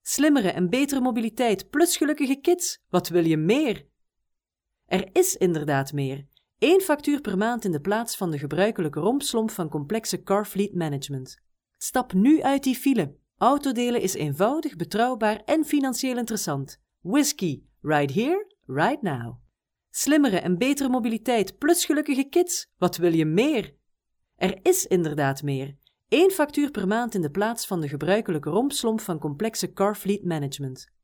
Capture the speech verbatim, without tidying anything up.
Slimmere en betere mobiliteit plus gelukkige kids. Wat wil je meer? Er is inderdaad meer. Eén factuur per maand in de plaats van de gebruikelijke rompslomp van complexe car fleet management. Stap nu uit die file. Autodelen is eenvoudig, betrouwbaar en financieel interessant. Whisky. Ride here, ride now. Slimmere en betere mobiliteit plus gelukkige kids. Wat wil je meer? Er is inderdaad meer. Eén factuur per maand in de plaats van de gebruikelijke rompslomp van complexe car fleet management.